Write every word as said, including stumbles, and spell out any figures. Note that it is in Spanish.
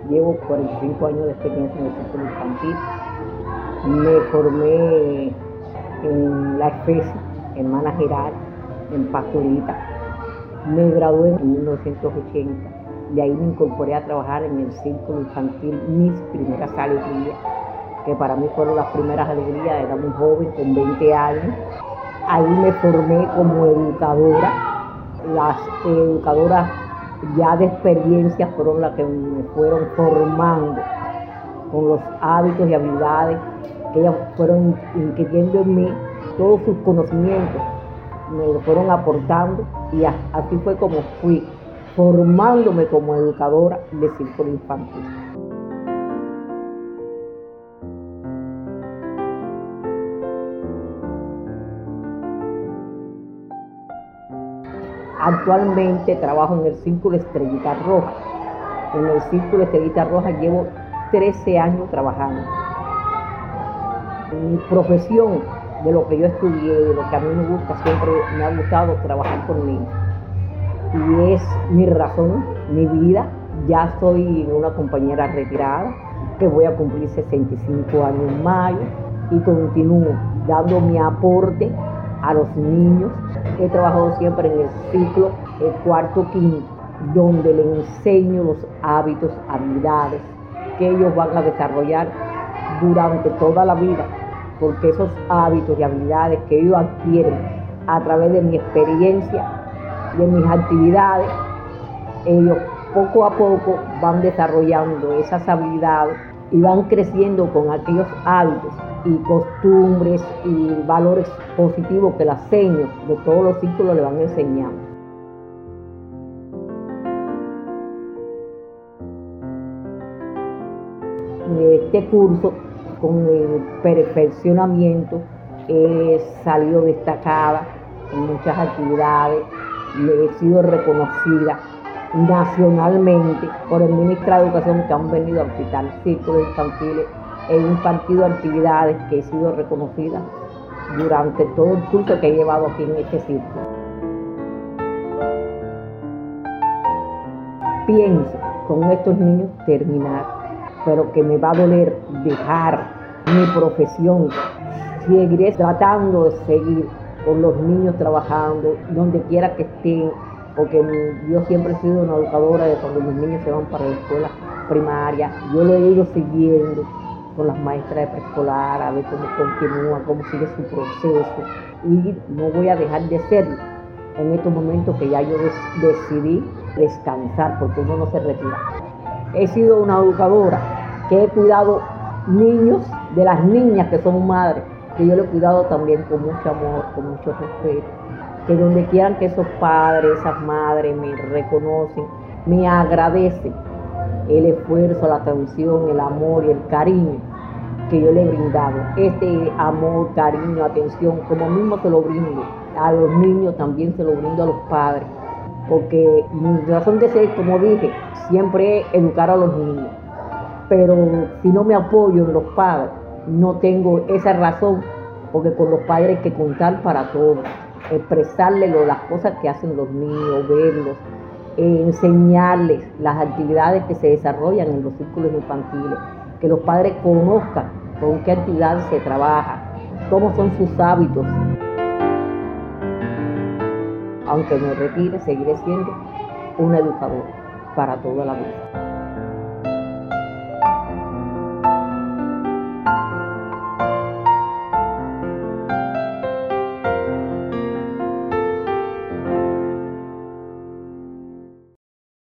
Llevo cuarenta y cinco años de experiencia en el círculo infantil. Me formé en la EFESI, Hermana Geral, en Pastorita. Me gradué en mil novecientos ochenta. De ahí me incorporé a trabajar en el círculo infantil Mis Primeras Alegrías, que para mí fueron las primeras alegrías. Era muy joven, con veinte años. Ahí me formé como educadora. Las educadoras ya de experiencia fueron las que me fueron formando con los hábitos y habilidades que ellas fueron inquiriendo en mí. Todos sus conocimientos me lo fueron aportando y así fue como fui formándome como educadora de círculo infantil. Actualmente trabajo en el Círculo Estrellita Roja. En el Círculo Estrellita Roja llevo trece años trabajando. Mi profesión, de lo que yo estudié, de lo que a mí me gusta, siempre me ha gustado trabajar con niños. Y es mi razón, mi vida. Ya soy una compañera retirada, que voy a cumplir sesenta y cinco años en mayo, y continúo dando mi aporte a los niños. He trabajado siempre en el ciclo, el cuarto, quinto, donde les enseño los hábitos, habilidades que ellos van a desarrollar durante toda la vida, porque esos hábitos y habilidades que ellos adquieren a través de mi experiencia, de mis actividades, ellos poco a poco van desarrollando esas habilidades y van creciendo con aquellos hábitos y costumbres y valores positivos que las señas de todos los círculos le van enseñando. Este curso, con el perfeccionamiento, he salido destacada en muchas actividades, he sido reconocida nacionalmente por el ministro de Educación, que han venido a visitar círculos infantiles. He impartido actividades que he sido reconocida durante todo el curso que he llevado aquí en este círculo. Pienso con estos niños terminar, pero que me va a doler dejar mi profesión. Seguiré tratando de seguir con los niños trabajando, donde quiera que estén, porque yo siempre he sido una educadora de cuando mis niños se van para la escuela primaria. Yo lo he ido siguiendo con las maestras de preescolar, a ver cómo continúa, cómo sigue su proceso, y no voy a dejar de serlo en estos momentos que ya yo decidí descansar, porque uno no se retira. He sido una educadora que he cuidado niños de las niñas que son madres, que yo lo he cuidado también con mucho amor, con mucho respeto, que donde quieran que esos padres, esas madres me reconocen, me agradecen el esfuerzo, la atención, el amor y el cariño que yo le he brindado. Este amor, cariño, atención, como mismo se lo brindo a los niños, también se lo brindo a los padres, porque mi razón de ser, como dije, siempre es educar a los niños. Pero si no me apoyo en los padres, no tengo esa razón, porque con los padres hay que contar para todo, expresarles las cosas que hacen los niños, verlos, eh, enseñarles las actividades que se desarrollan en los círculos infantiles, que los padres conozcan con qué actividades se trabaja, cómo son sus hábitos. Aunque me retire, seguiré siendo una educadora para toda la vida.